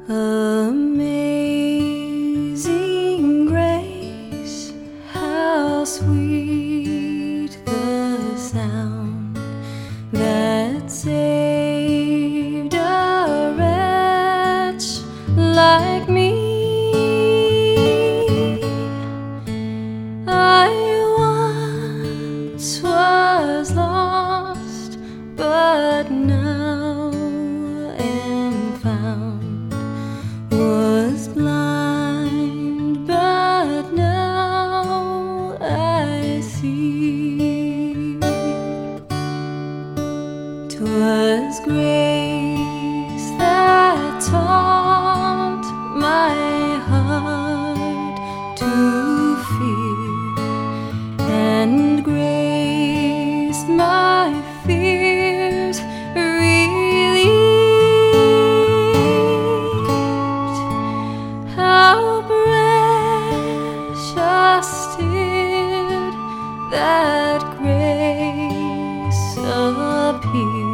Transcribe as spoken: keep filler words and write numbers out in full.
Amazing grace, how sweet the sound that saved a wretch like me. I once was lost, but now am found, was blind, but now I see. 'Twas grace that taught my heart to fear, and grace my fears relieved. How precious did that grace appear